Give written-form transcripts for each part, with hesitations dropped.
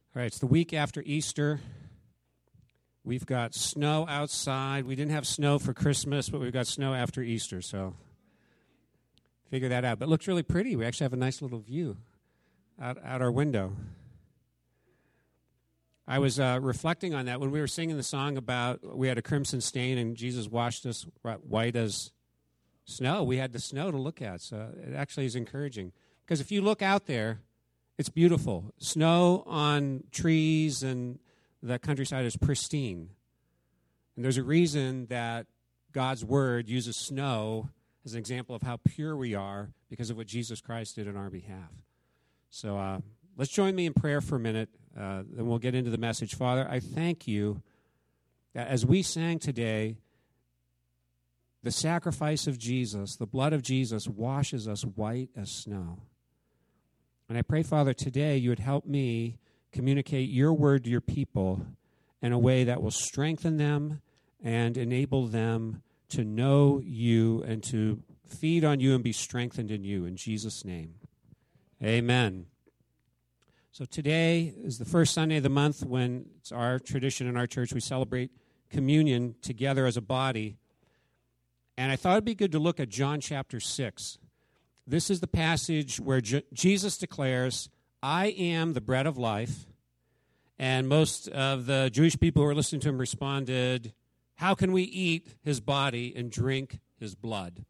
All right, it's the week after Easter. We've got snow outside. We didn't have snow for Christmas, but we've got snow after Easter, so figure that out. But it looks really pretty. We actually have a nice little view out our window. I was reflecting on that when we were singing the song about we had a crimson stain and Jesus washed us white as snow. We had the snow to look at, so it actually is encouraging. Because if you look out there, it's beautiful. Snow on trees and the countryside is pristine. And there's a reason that God's Word uses snow as an example of how pure we are because of what Jesus Christ did on our behalf. So let's join me in prayer for a minute, then we'll get into the message. Father, I thank you that as we sang today, the sacrifice of Jesus, the blood of Jesus, washes us white as snow. And I pray, Father, today you would help me communicate your word to your people in a way that will strengthen them and enable them to know you and to feed on you and be strengthened in you. In Jesus' name, amen. So today is the first Sunday of the month when it's our tradition in our church. We celebrate communion together as a body. And I thought it'd be good to look at John chapter 6. This is the passage where Jesus declares, I am the bread of life. And most of the Jewish people who were listening to him responded, how can we eat his body and drink his blood?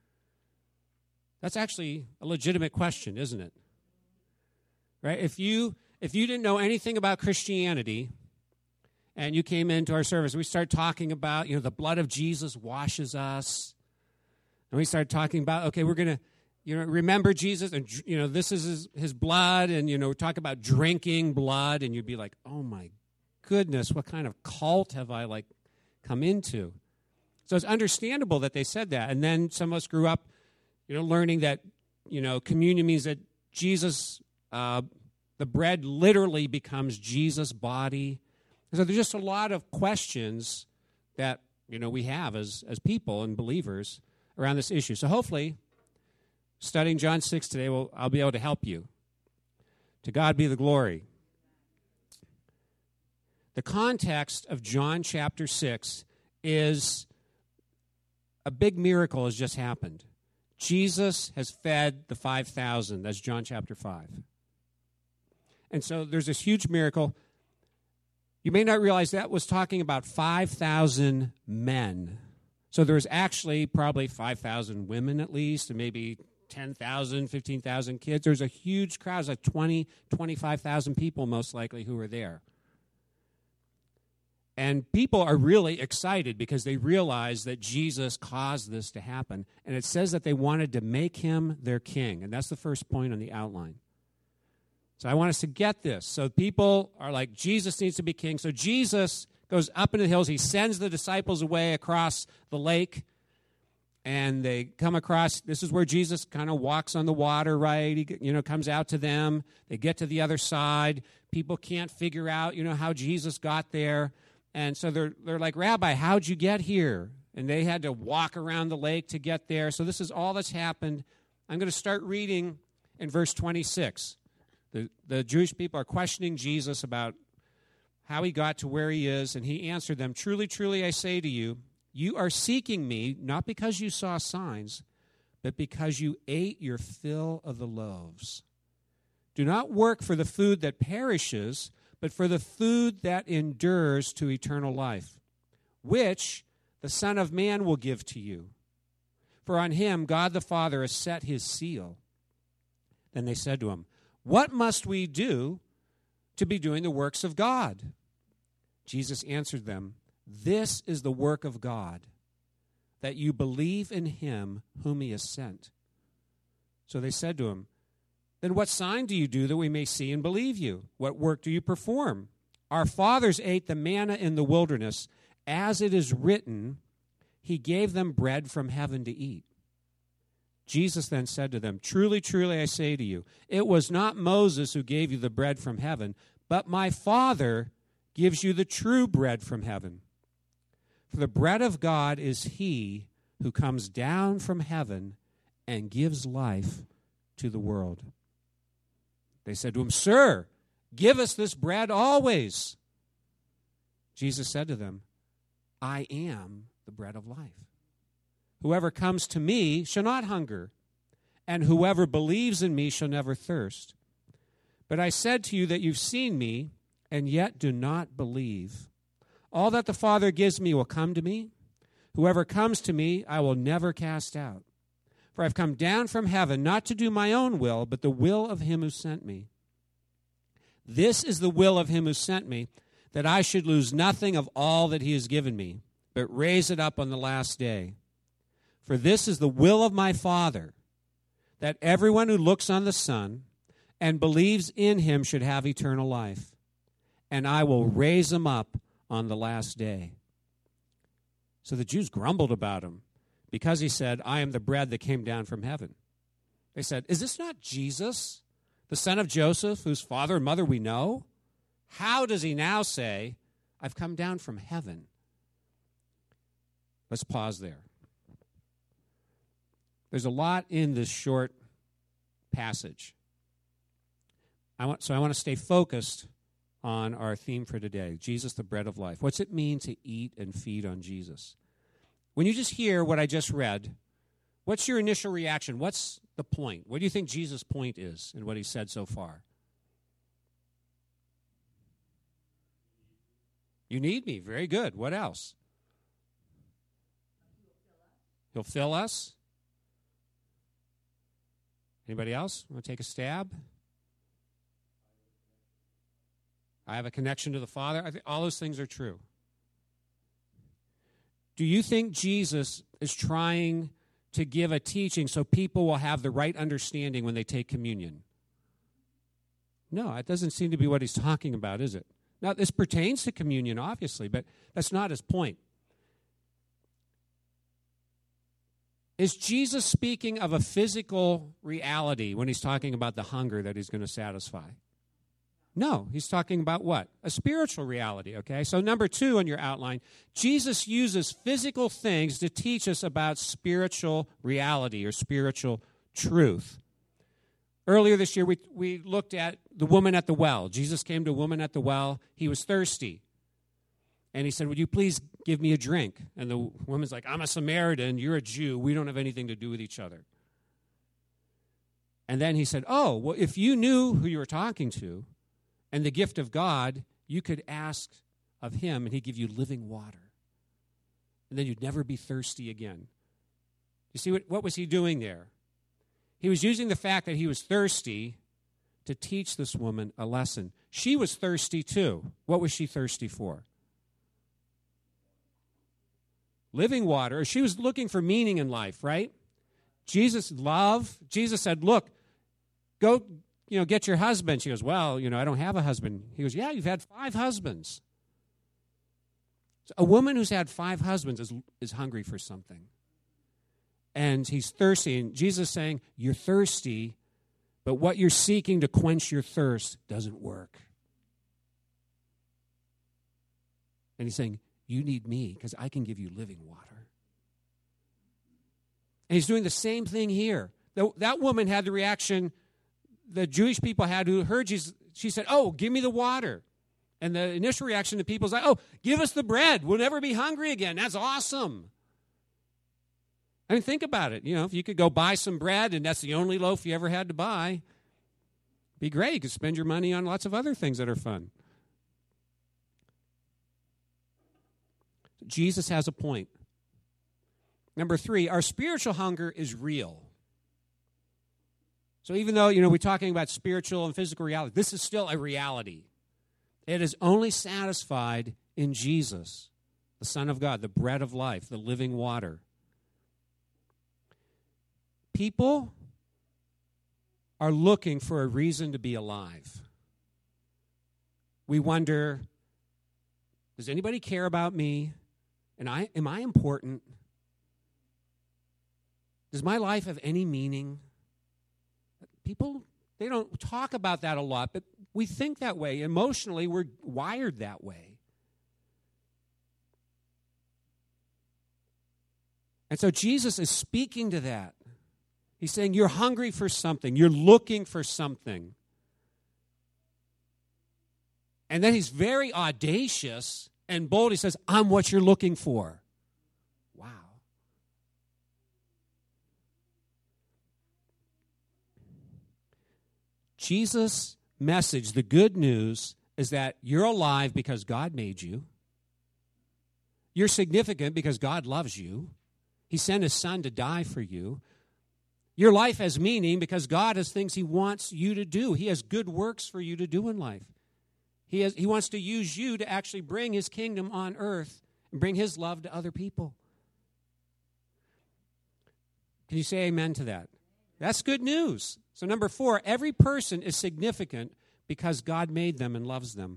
That's actually a legitimate question, isn't it? Right? If you didn't know anything about Christianity and you came into our service, we started talking about, the blood of Jesus washes us. And we started talking about, okay, we're going to remember Jesus, and, this is his blood, and, we talk about drinking blood, and you'd be like, oh, my goodness, what kind of cult have I, come into? So it's understandable that they said that. And then some of us grew up, learning that, communion means that Jesus, the bread literally becomes Jesus' body. So there's just a lot of questions that, we have as people and believers around this issue. So hopefully, studying John 6 today, I'll be able to help you. To God be the glory. The context of John chapter 6 is a big miracle has just happened. Jesus has fed the 5,000. That's John chapter 5. And so there's this huge miracle. You may not realize that was talking about 5,000 men. So there was actually probably 5,000 women at least, and maybe 10,000, 15,000 kids. There's a huge crowd, like 20, 25,000 people most likely who were there. And people are really excited because they realize that Jesus caused this to happen. And it says that they wanted to make him their king. And that's the first point on the outline. So I want us to get this. So people are like, Jesus needs to be king. So Jesus goes up into the hills. He sends the disciples away across the lake. And they come across, this is where Jesus kind of walks on the water, right? He, comes out to them. They get to the other side. People can't figure out, how Jesus got there. And so they're like, Rabbi, how'd you get here? And they had to walk around the lake to get there. So this is all that's happened. I'm going to start reading in verse 26. The Jewish people are questioning Jesus about how he got to where he is. And he answered them, truly, truly, I say to you, you are seeking me, not because you saw signs, but because you ate your fill of the loaves. Do not work for the food that perishes, but for the food that endures to eternal life, which the Son of Man will give to you. For on him God the Father has set his seal. Then they said to him, what must we do to be doing the works of God? Jesus answered them, this is the work of God, that you believe in him whom he has sent. So they said to him, then what sign do you do that we may see and believe you? What work do you perform? Our fathers ate the manna in the wilderness. As it is written, he gave them bread from heaven to eat. Jesus then said to them, truly, truly, I say to you, it was not Moses who gave you the bread from heaven, but my Father gives you the true bread from heaven. For the bread of God is he who comes down from heaven and gives life to the world. They said to him, Sir, Give us this bread always." Jesus said to them, "I am the bread of life. Whoever comes to me shall not hunger, and whoever believes in me shall never thirst. But I said to you that you've seen me, and yet do not believe. All that the Father gives me will come to me. Whoever comes to me, I will never cast out. For I've come down from heaven not to do my own will, but the will of him who sent me. This is the will of him who sent me, that I should lose nothing of all that he has given me, but raise it up on the last day. For this is the will of my Father, that everyone who looks on the Son and believes in him should have eternal life, and I will raise him up on the last day." So the Jews grumbled about him because he said, "I am the bread that came down from heaven." They said, "Is this not Jesus, the son of Joseph, whose father and mother we know? How does he now say, 'I've come down from heaven'?" Let's pause there. There's a lot in this short passage. I want to stay focused on our theme for today, Jesus, the bread of life. What's it mean to eat and feed on Jesus? When you just hear what I just read, what's your initial reaction? What's the point? What do you think Jesus' point is in what he said so far? You need me. Very good. What else? He'll fill us. Anybody else want to take a stab? I have a connection to the Father. I think all those things are true. Do you think Jesus is trying to give a teaching so people will have the right understanding when they take communion? No, it doesn't seem to be what he's talking about, is it? Now, this pertains to communion, obviously, but that's not his point. Is Jesus speaking of a physical reality when he's talking about the hunger that he's going to satisfy? No, he's talking about what? A spiritual reality, okay? So number 2 on your outline, Jesus uses physical things to teach us about spiritual reality or spiritual truth. Earlier this year, we looked at the woman at the well. Jesus came to a woman at the well. He was thirsty. And he said, "Would you please give me a drink?" And the woman's like, "I'm a Samaritan. You're a Jew. We don't have anything to do with each other." And then he said, "Oh, well, if you knew who you were talking to and the gift of God, you could ask of him, and he'd give you living water. And then you'd never be thirsty again." You see, what was he doing there? He was using the fact that he was thirsty to teach this woman a lesson. She was thirsty too. What was she thirsty for? Living water. She was looking for meaning in life, right? Jesus said, "Look, go, get your husband." She goes, "Well, I don't have a husband." He goes, "Yeah, you've had 5 husbands." So a woman who's had 5 husbands is hungry for something. And he's thirsty. And Jesus is saying, "You're thirsty, but what you're seeking to quench your thirst doesn't work." And he's saying, "You need me because I can give you living water." And he's doing the same thing here. That woman had the reaction the Jewish people had who heard Jesus. She said, "Oh, give me the water." And the initial reaction to people is like, "Oh, give us the bread. We'll never be hungry again. That's awesome." I mean, think about it. If you could go buy some bread and that's the only loaf you ever had to buy, it'd be great. You could spend your money on lots of other things that are fun. Jesus has a point. Number 3, our spiritual hunger is real. So even though, we're talking about spiritual and physical reality, this is still a reality. It is only satisfied in Jesus, the Son of God, the bread of life, the living water. People are looking for a reason to be alive. We wonder, does anybody care about me? And am I important? Does my life have any meaning? People, they don't talk about that a lot, but we think that way. Emotionally, we're wired that way. And so Jesus is speaking to that. He's saying, you're hungry for something. You're looking for something. And then he's very audacious and bold. He says, I'm what you're looking for. Wow. Jesus' message, the good news, is that you're alive because God made you. You're significant because God loves you. He sent his son to die for you. Your life has meaning because God has things he wants you to do. He has good works for you to do in life. He wants to use you to actually bring his kingdom on earth and bring his love to other people. Can you say amen to that? That's good news. So number 4, every person is significant because God made them and loves them.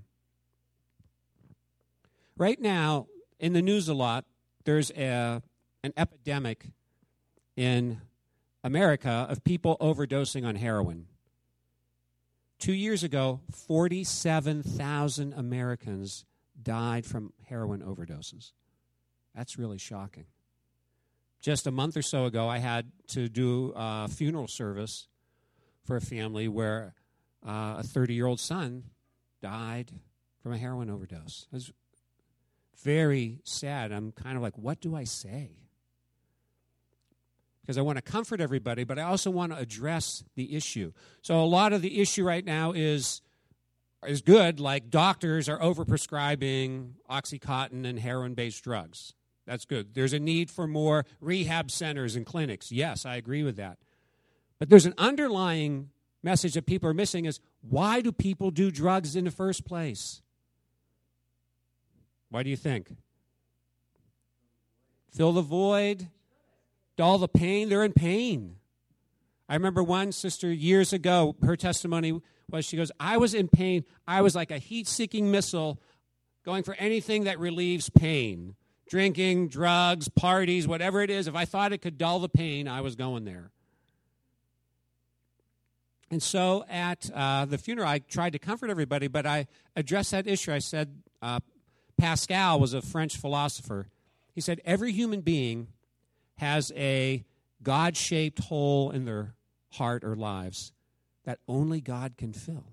Right now, in the news a lot, there's an epidemic in America of people overdosing on heroin. 2 years ago, 47,000 Americans died from heroin overdoses. That's really shocking. Just a month or so ago, I had to do a funeral service for a family where a 30-year-old son died from a heroin overdose. It was very sad. I'm kind of like, what do I say? Because I want to comfort everybody, but I also want to address the issue. So a lot of the issue right now is good, like doctors are overprescribing OxyContin and heroin-based drugs. That's good. There's a need for more rehab centers and clinics. Yes, I agree with that. But there's an underlying message that people are missing is, why do people do drugs in the first place? Why do you think? Fill the void, dull the pain. They're in pain. I remember one sister years ago, her testimony was, she goes, I was in pain. I was like a heat-seeking missile going for anything that relieves pain. Drinking, drugs, parties, whatever it is. If I thought it could dull the pain, I was going there. And so at the funeral, I tried to comfort everybody, but I addressed that issue. I said, Pascal was a French philosopher. He said, every human being has a God-shaped hole in their heart or lives that only God can fill.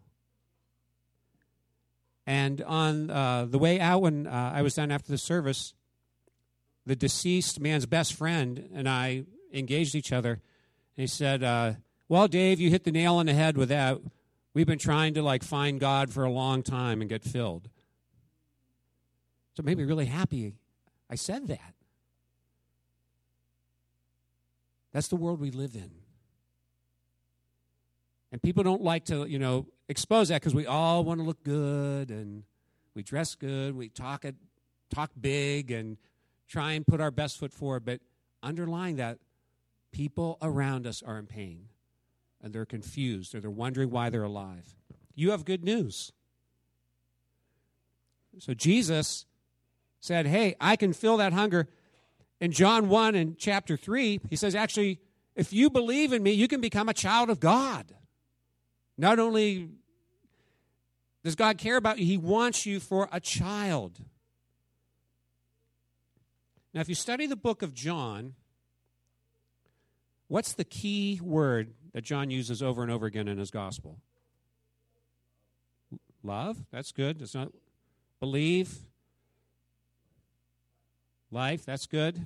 And on the way out when I was done after the service, the deceased man's best friend and I engaged each other. And he said, well, Dave, you hit the nail on the head with that. We've been trying to find God for a long time and get filled. So it made me really happy I said that. That's the world we live in. And people don't like to, expose that because we all want to look good and we dress good, we talk big and try and put our best foot forward. But underlying that, people around us are in pain and they're confused or they're wondering why they're alive. You have good news. So Jesus said, hey, I can fill that hunger. In John 1 and chapter 3, he says, actually, if you believe in me, you can become a child of God. Not only does God care about you, he wants you for a child. Now, if you study the book of John, what's the key word that John uses over and over again in his gospel? Love. That's good. It's not believe. Life. That's good.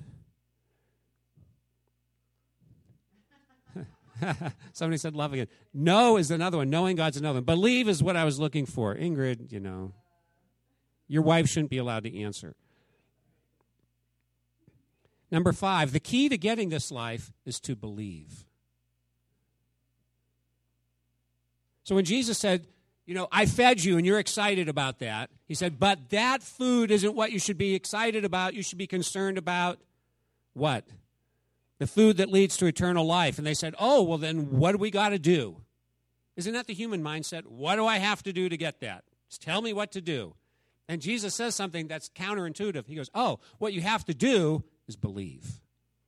Somebody said love again. Know is another one. Knowing God's another one. Believe is what I was looking for. Ingrid, your wife shouldn't be allowed to answer. Number 5, the key to getting this life is to believe. So when Jesus said, I fed you and you're excited about that, he said, but that food isn't what you should be excited about. You should be concerned about what? The food that leads to eternal life. And they said, oh, well then what do we got to do? Isn't that the human mindset? What do I have to do to get that? Just tell me what to do. And Jesus says something that's counterintuitive. He goes, oh, what you have to do is believe.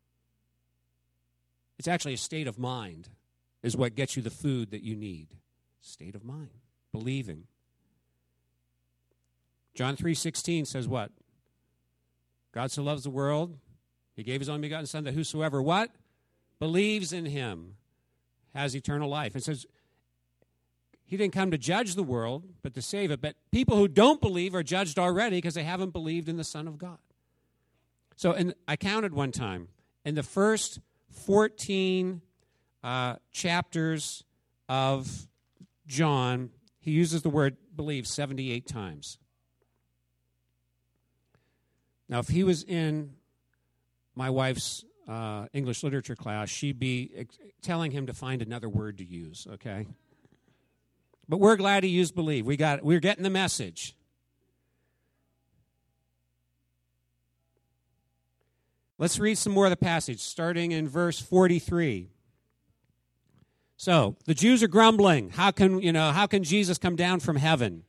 It's actually a state of mind is what gets you the food that you need. State of mind. Believing. John 3:16 says what? God so loves the world, he gave his only begotten Son, that whosoever what? Believes in him has eternal life. And says, He didn't come to judge the world, but to save it. But people who don't believe are judged already because they haven't believed in the Son of God. So I counted one time. In the first 14 chapters of John, he uses the word believe 78 times. Now, if he was in my wife's English literature class, she'd be telling him to find another word to use, okay? But we're glad he used believe. We're getting the message. Let's read some more of the passage, starting in verse 43. So, the Jews are grumbling. How can Jesus come down from heaven?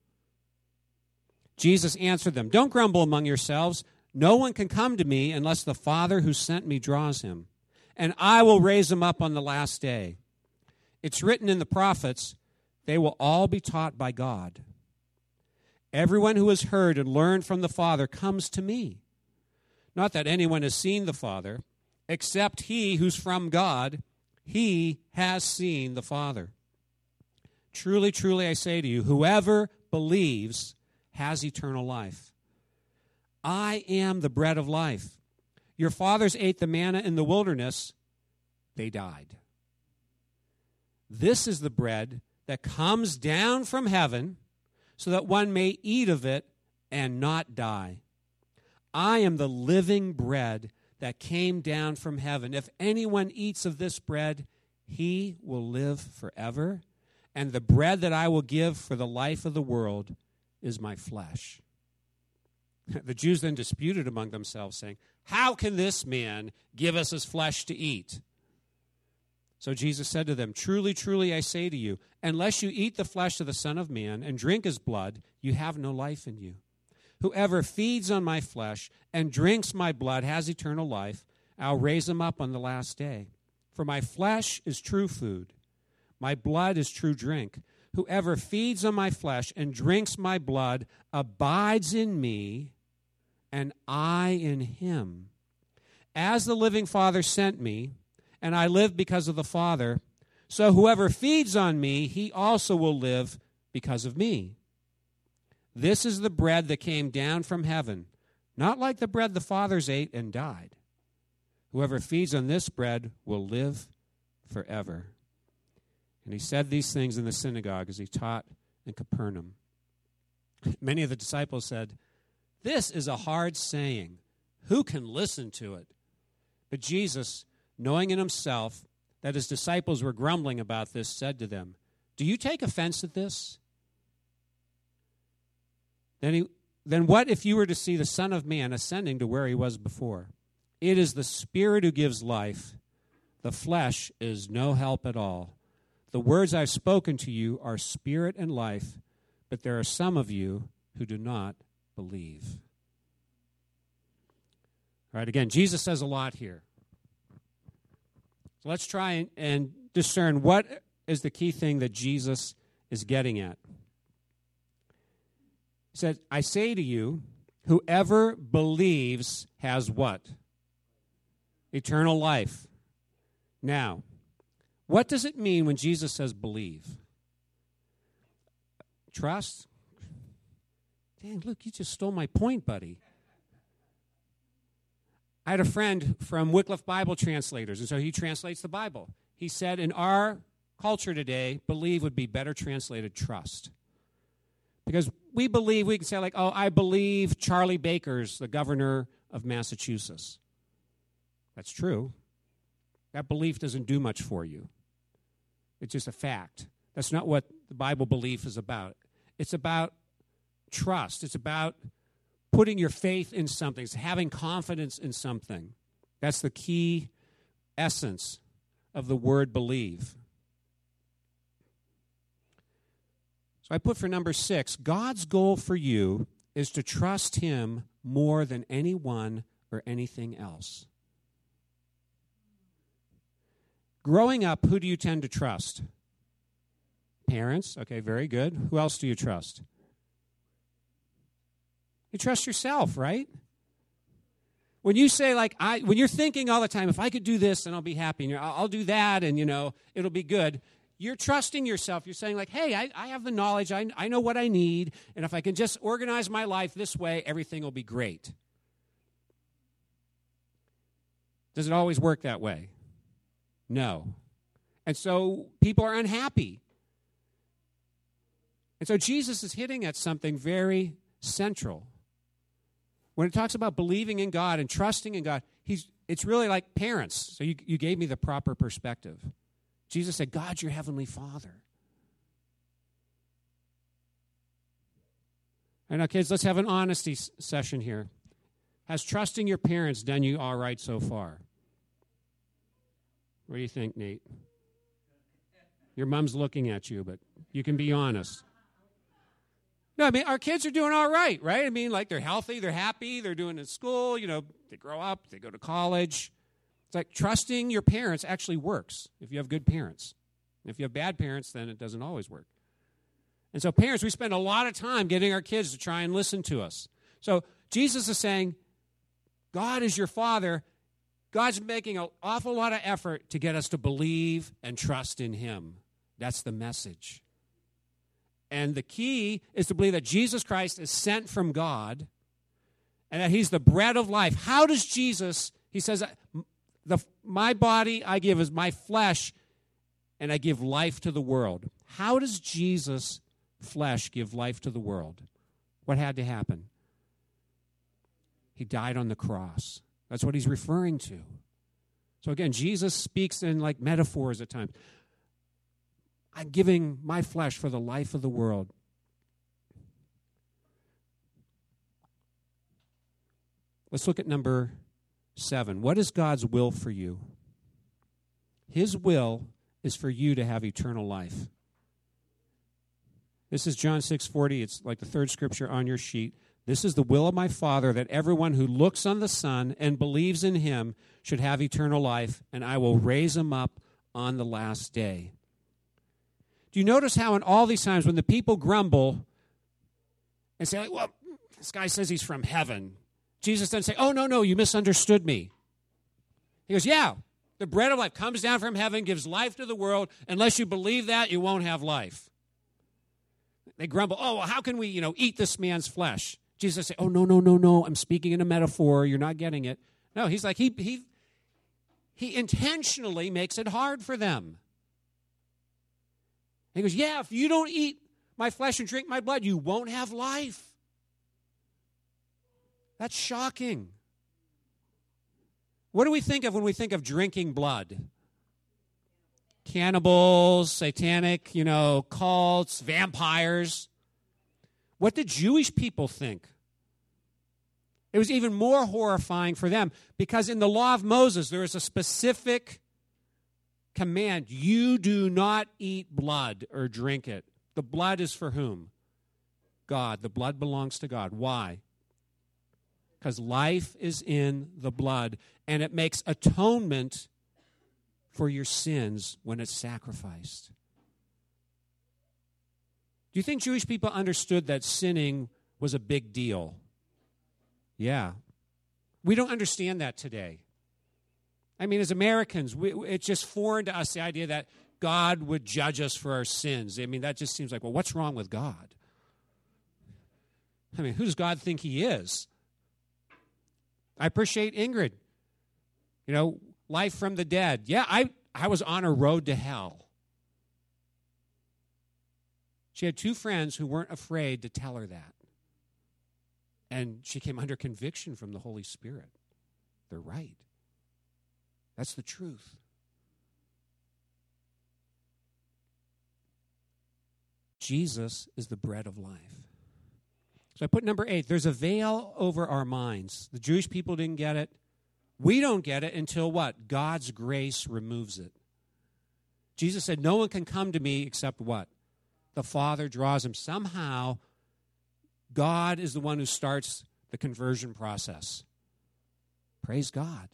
Jesus answered them, "Don't grumble among yourselves. No one can come to me unless the Father who sent me draws him. And I will raise him up on the last day. It's written in the prophets, they will all be taught by God. Everyone who has heard and learned from the Father comes to me. Not that anyone has seen the Father, except he who's from God. He has seen the Father. Truly, truly, I say to you, whoever believes has eternal life. I am the bread of life. Your fathers ate the manna in the wilderness. They died. This is the bread that comes down from heaven so that one may eat of it and not die. I am the living bread that came down from heaven. If anyone eats of this bread, he will live forever. And the bread that I will give for the life of the world is my flesh." The Jews then disputed among themselves, saying, "How can this man give us his flesh to eat?" So Jesus said to them, "Truly, truly, I say to you, unless you eat the flesh of the Son of Man and drink his blood, you have no life in you. Whoever feeds on my flesh and drinks my blood has eternal life. I'll raise him up on the last day. For my flesh is true food. My blood is true drink. Whoever feeds on my flesh and drinks my blood abides in me, and I in him. As the living Father sent me, and I live because of the Father, so whoever feeds on me, he also will live because of me. This is the bread that came down from heaven, not like the bread the fathers ate and died. Whoever feeds on this bread will live forever." And he said these things in the synagogue as he taught in Capernaum. Many of the disciples said, "This is a hard saying. Who can listen to it?" But Jesus, knowing in himself that his disciples were grumbling about this, said to them, "Do you take offense at this? Then what if you were to see the Son of Man ascending to where he was before? It is the Spirit who gives life. The flesh is no help at all. The words I've spoken to you are spirit and life, but there are some of you who do not believe." All right, again, Jesus says a lot here. So let's try and discern what is the key thing that Jesus is getting at. He said, "I say to you, whoever believes has" what? Eternal life. Now, what does it mean when Jesus says believe? Trust? Dang, look, you just stole my point, buddy. I had a friend from Wycliffe Bible Translators, and so he translates the Bible. He said, in our culture today, believe would be better translated trust. Because we believe, we can say like, oh, I believe Charlie Baker's the governor of Massachusetts. That's true. That belief doesn't do much for you. It's just a fact. That's not what the Bible belief is about. It's about trust. It's about putting your faith in something. It's having confidence in something. That's the key essence of the word believe. So I put for number 6, God's goal for you is to trust him more than anyone or anything else. Growing up, who do you tend to trust? Parents. Okay, very good. Who else do you trust? You trust yourself, right? When you say, when you're thinking all the time, if I could do this, then I'll be happy, and I'll do that, and, it'll be good, you're trusting yourself. You're saying like, hey, I have the knowledge. I know what I need. And if I can just organize my life this way, everything will be great. Does it always work that way? No. And so people are unhappy. And so Jesus is hitting at something very central. When it talks about believing in God and trusting in God, it's really like parents. So you gave me the proper perspective. Jesus said, God's your heavenly Father. And now, kids, let's have an honesty session here. Has trusting your parents done you all right so far? What do you think, Nate? Your mom's looking at you, but you can be honest. No, I mean, our kids are doing all right? I mean, like, they're healthy, they're happy, they're doing in school, they grow up, they go to college. It's like trusting your parents actually works if you have good parents. And if you have bad parents, then it doesn't always work. And so parents, we spend a lot of time getting our kids to try and listen to us. So Jesus is saying, God is your Father. God's making an awful lot of effort to get us to believe and trust in him. That's the message. And the key is to believe that Jesus Christ is sent from God and that he's the bread of life. How does Jesus, he says, my body I give is my flesh, and I give life to the world. How does Jesus' flesh give life to the world? What had to happen? He died on the cross. That's what he's referring to. So again, Jesus speaks in like metaphors at times. I'm giving my flesh for the life of the world. Let's look at number 7. What is God's will for you? His will is for you to have eternal life. This is John 6:40. It's like the third scripture on your sheet. This is the will of my Father, that everyone who looks on the Son and believes in him should have eternal life, and I will raise him up on the last day. Do you notice how in all these times when the people grumble and say, well, this guy says he's from heaven, Jesus doesn't say, oh, no, you misunderstood me. He goes, yeah, the bread of life comes down from heaven, gives life to the world. Unless you believe that, you won't have life. They grumble, oh, well, how can we, eat this man's flesh? Jesus said, oh, no, I'm speaking in a metaphor. You're not getting it. No, he's like, he intentionally makes it hard for them. He goes, yeah, if you don't eat my flesh and drink my blood, you won't have life. That's shocking. What do we think of when we think of drinking blood? Cannibals, satanic, cults, vampires. What did Jewish people think? It was even more horrifying for them because in the law of Moses, there is a specific command. You do not eat blood or drink it. The blood is for whom? God. The blood belongs to God. Why? Because life is in the blood, and it makes atonement for your sins when it's sacrificed. Do you think Jewish people understood that sinning was a big deal? Yeah. We don't understand that today. I mean, as Americans, it's just foreign to us, the idea that God would judge us for our sins. I mean, that just seems like, well, what's wrong with God? I mean, who does God think he is? I appreciate Ingrid. Life from the dead. Yeah, I was on a road to hell. She had 2 friends who weren't afraid to tell her that. And she came under conviction from the Holy Spirit. They're right. That's the truth. Jesus is the bread of life. So I put number 8. There's a veil over our minds. The Jewish people didn't get it. We don't get it until what? God's grace removes it. Jesus said, no one can come to me except what? The Father draws him. Somehow, God is the one who starts the conversion process. Praise God.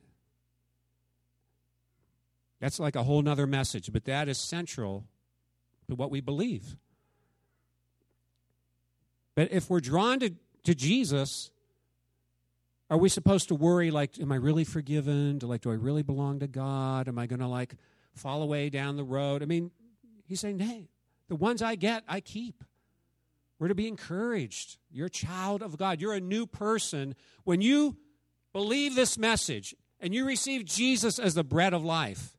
That's like a whole nother message, but that is central to what we believe. But if we're drawn to Jesus, are we supposed to worry, like, am I really forgiven? Do I really belong to God? Am I going to, fall away down the road? I mean, He's saying, hey, the ones I get, I keep. We're to be encouraged. You're a child of God. You're a new person. When you believe this message and you receive Jesus as the bread of life,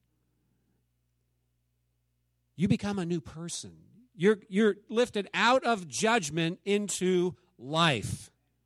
you become a new person. You're lifted out of judgment into life.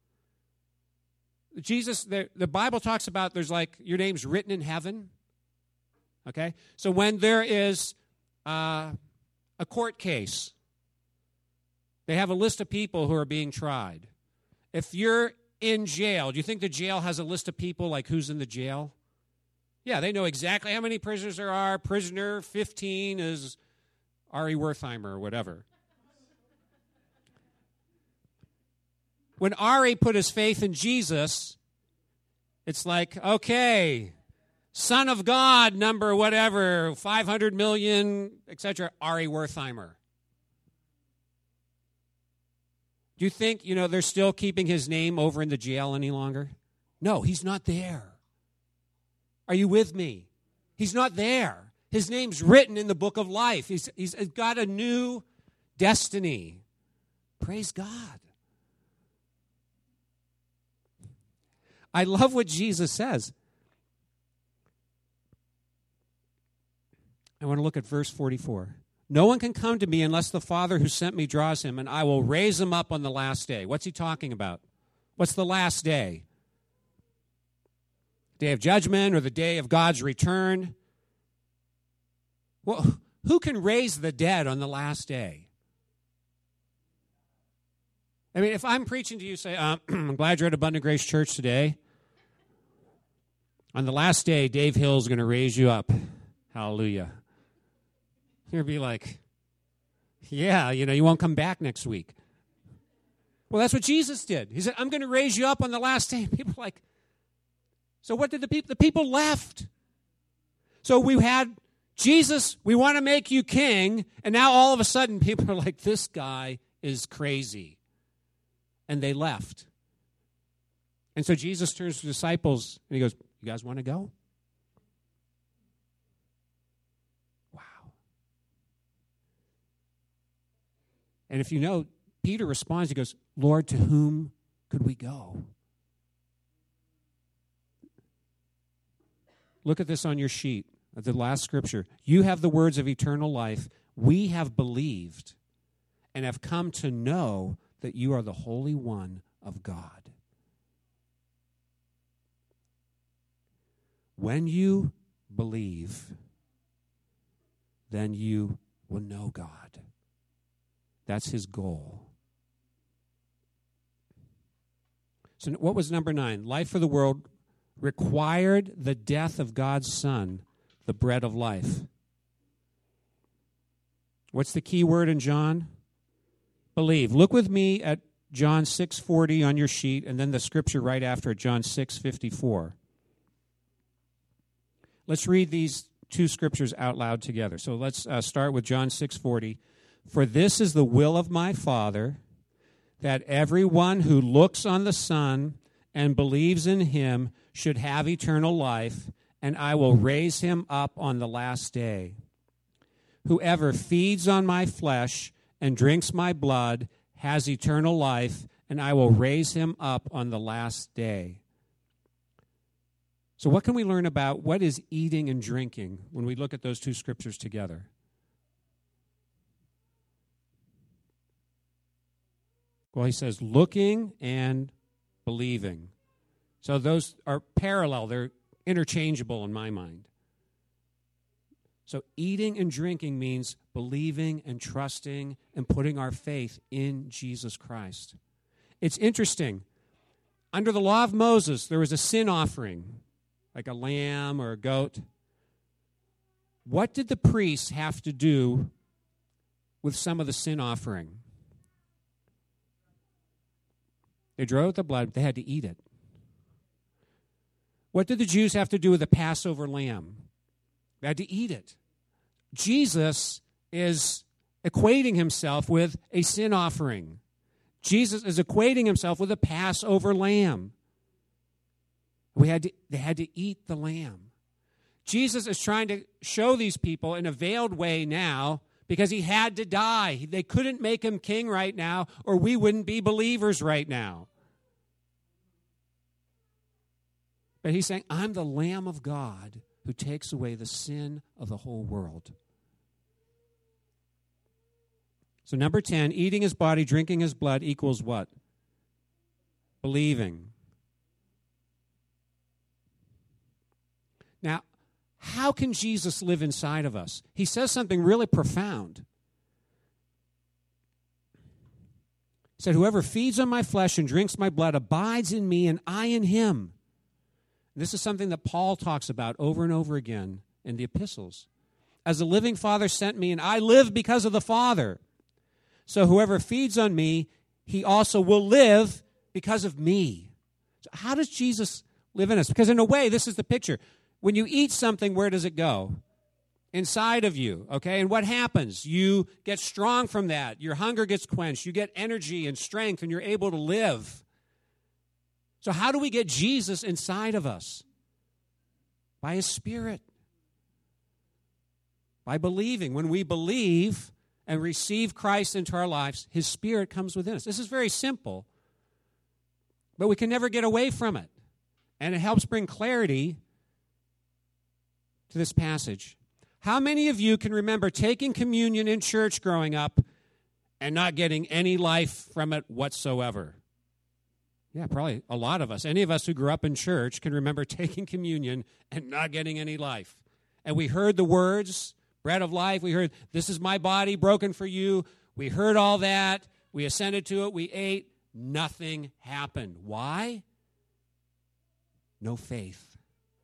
Jesus, the Bible talks about there's like your name's written in heaven. Okay? So when there is a court case, they have a list of people who are being tried. If you're in jail, do you think the jail has a list of people like who's in the jail? Yeah, they know exactly how many prisoners there are. Prisoner 15 is Ari Wertheimer or whatever. When Ari put his faith in Jesus, it's like, okay, Son of God, number whatever, 500 million, etc., Ari Wertheimer. Do you think, they're still keeping his name over in the jail any longer? No, he's not there. Are you with me? He's not there. His name's written in the book of life. He's got a new destiny. Praise God. I love what Jesus says. I want to look at verse 44. No one can come to me unless the Father who sent me draws him, and I will raise him up on the last day. What's he talking about? What's the last day? Day of judgment or the day of God's return? Well, who can raise the dead on the last day? I mean, if I'm preaching to you, say, I'm glad you're at Abundant Grace Church today. On the last day, Dave Hill's going to raise you up. Hallelujah. You'll be like, yeah, you won't come back next week. Well, that's what Jesus did. He said, I'm going to raise you up on the last day. People are like, so what did the people? The people left. So we had Jesus, we want to make you king, and now all of a sudden people are like, this guy is crazy. And they left. And so Jesus turns to the disciples, and he goes, you guys want to go? Wow. And if you know, Peter responds, he goes, Lord, to whom could we go? Look at this on your sheet, at the last scripture. You have the words of eternal life. We have believed and have come to know that you are the Holy One of God. When you believe, then you will know God. That's his goal. So what was number 9? Life for the world required the death of God's Son, the bread of life. What's the key word in John? Believe. Look with me at John 6:40 on your sheet, and then the scripture right after it, John 6:54. Let's read these two scriptures out loud together. So let's start with John 6:40. For this is the will of my Father, that everyone who looks on the Son and believes in him should have eternal life, and I will raise him up on the last day. Whoever feeds on my flesh and drinks my blood has eternal life, and I will raise him up on the last day. So what can we learn about what is eating and drinking when we look at those two scriptures together? Well, he says looking and believing. So those are parallel. They're interchangeable in my mind. So eating and drinking means believing and trusting and putting our faith in Jesus Christ. It's interesting. Under the law of Moses, there was a sin offering, like a lamb or a goat. What did the priests have to do with some of the sin offering? They drove the blood, but they had to eat it. What did the Jews have to do with the Passover lamb? They had to eat it. Jesus is equating himself with a sin offering. Jesus is equating himself with a Passover lamb. They had to eat the lamb. Jesus is trying to show these people in a veiled way now, because he had to die. They couldn't make him king right now, or we wouldn't be believers right now. But he's saying, I'm the Lamb of God who takes away the sin of the whole world. So number 10, eating his body, drinking his blood equals what? Believing. Now, how can Jesus live inside of us? He says something really profound. He said, whoever feeds on my flesh and drinks my blood abides in me and I in him. This is something that Paul talks about over and over again in the epistles. As the living Father sent me, and I live because of the Father. So whoever feeds on me, he also will live because of me. So how does Jesus live in us? Because in a way, this is the picture. When you eat something, where does it go? Inside of you, okay? And what happens? You get strong from that. Your hunger gets quenched. You get energy and strength, and you're able to live. So how do we get Jesus inside of us? By his Spirit. By believing. When we believe and receive Christ into our lives, his Spirit comes within us. This is very simple, but we can never get away from it. And it helps bring clarity to this passage. How many of you can remember taking communion in church growing up and not getting any life from it whatsoever? Yeah, probably a lot of us. Any of us who grew up in church can remember taking communion and not getting any life. And we heard the words, bread of life. We heard, this is my body broken for you. We heard all that. We assented to it. We ate. Nothing happened. Why? No faith.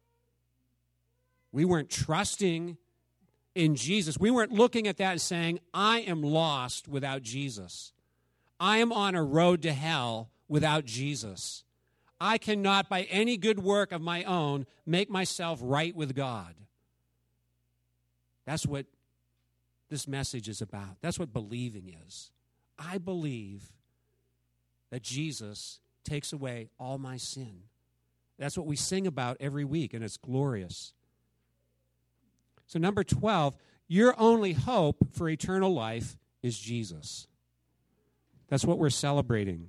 We weren't trusting in Jesus. We weren't looking at that and saying, I am lost without Jesus. I am on a road to hell without Jesus. I cannot, by any good work of my own, make myself right with God. That's what this message is about. That's what believing is. I believe that Jesus takes away all my sin. That's what we sing about every week, and it's glorious. So number 12, your only hope for eternal life is Jesus. That's what we're celebrating.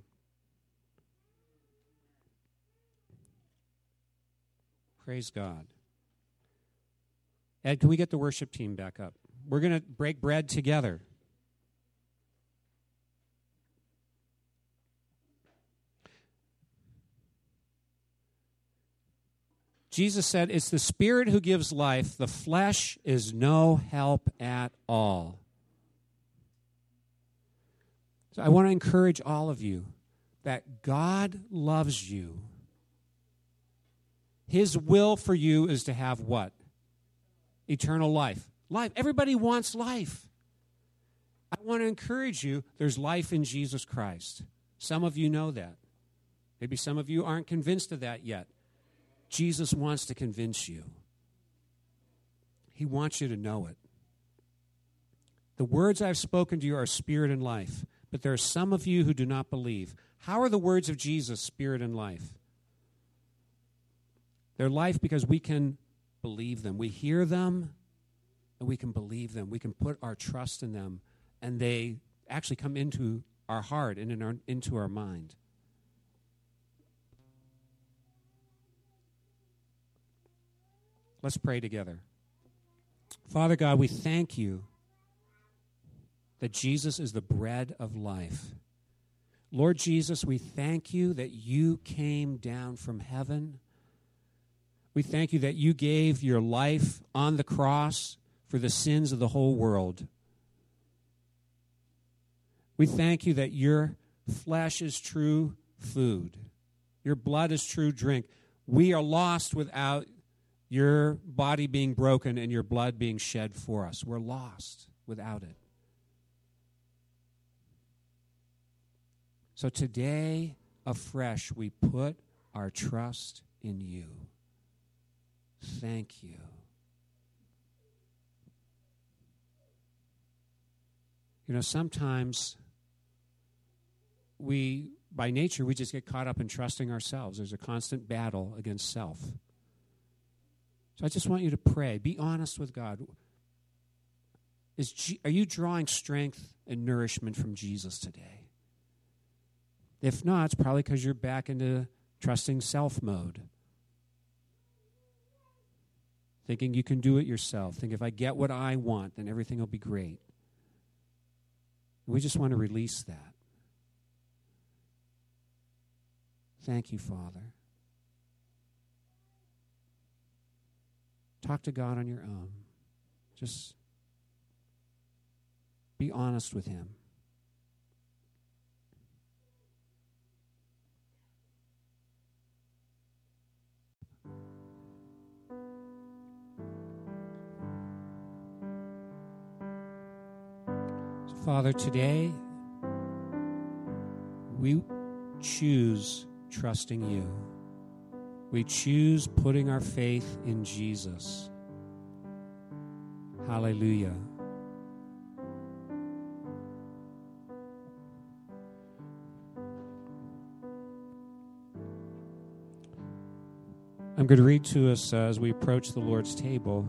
Praise God. Ed, can we get the worship team back up? We're going to break bread together. Jesus said, it's the Spirit who gives life. The flesh is no help at all. So I want to encourage all of you that God loves you. His will for you is to have what? Eternal life. Life. Everybody wants life. I want to encourage you, there's life in Jesus Christ. Some of you know that. Maybe some of you aren't convinced of that yet. Jesus wants to convince you. He wants you to know it. The words I've spoken to you are spirit and life, but there are some of you who do not believe. How are the words of Jesus spirit and life? They're life because we can believe them. We hear them, and we can believe them. We can put our trust in them, and they actually come into our heart and into our mind. Let's pray together. Father God, we thank you that Jesus is the bread of life. Lord Jesus, we thank you that you came down from heaven. We thank you that you gave your life on the cross for the sins of the whole world. We thank you that your flesh is true food. Your blood is true drink. We are lost without your body being broken and your blood being shed for us. We're lost without it. So today, afresh, we put our trust in you. Thank you. You know, sometimes by nature, we just get caught up in trusting ourselves. There's a constant battle against self. So I just want you to pray. Be honest with God. Are you drawing strength and nourishment from Jesus today? If not, it's probably because you're back into trusting self mode. Thinking you can do it yourself. Think if I get what I want, then everything will be great. We just want to release that. Thank you, Father. Talk to God on your own. Just be honest with Him. So, Father, today we choose trusting you. We choose putting our faith in Jesus. Hallelujah. I'm going to read to us as we approach the Lord's table.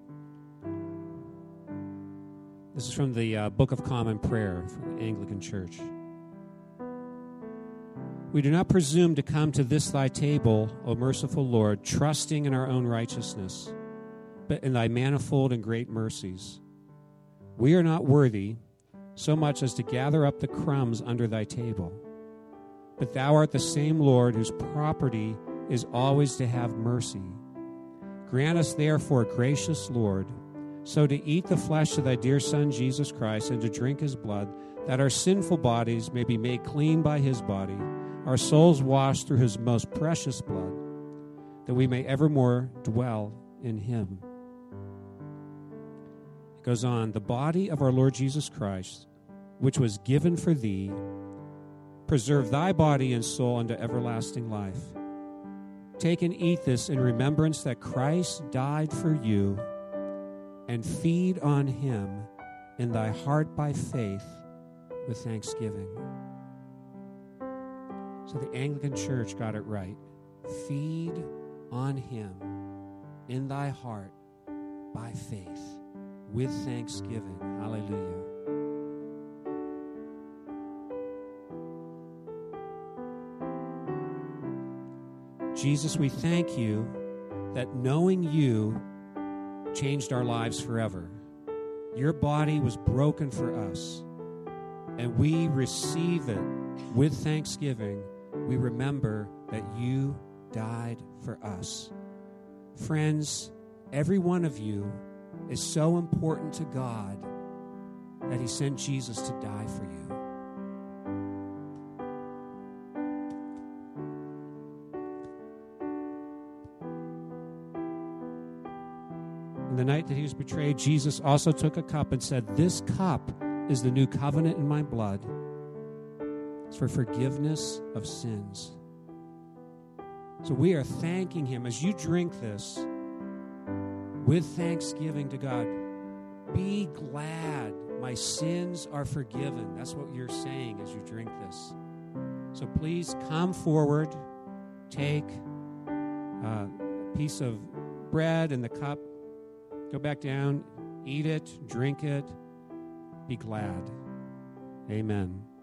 This is from the Book of Common Prayer from the Anglican Church. We do not presume to come to this thy table, O merciful Lord, trusting in our own righteousness, but in thy manifold and great mercies. We are not worthy so much as to gather up the crumbs under thy table. But thou art the same Lord whose property is always to have mercy. Grant us therefore, gracious Lord, so to eat the flesh of thy dear Son, Jesus Christ, and to drink his blood, that our sinful bodies may be made clean by his body, our souls washed through his most precious blood, that we may evermore dwell in him. It goes on, the body of our Lord Jesus Christ, which was given for thee, preserve thy body and soul unto everlasting life. Take and eat this in remembrance that Christ died for you, and feed on him in thy heart by faith with thanksgiving. So the Anglican Church got it right. Feed on him in thy heart by faith with thanksgiving. Hallelujah. Jesus, we thank you that knowing you changed our lives forever. Your body was broken for us, and we receive it with thanksgiving. We remember that you died for us. Friends, every one of you is so important to God that he sent Jesus to die for you. And the night that he was betrayed, Jesus also took a cup and said, "This cup is the new covenant in my blood. It's for forgiveness of sins." So we are thanking him. As you drink this with thanksgiving to God, be glad my sins are forgiven. That's what you're saying as you drink this. So please come forward, take a piece of bread and the cup, go back down, eat it, drink it, be glad. Amen.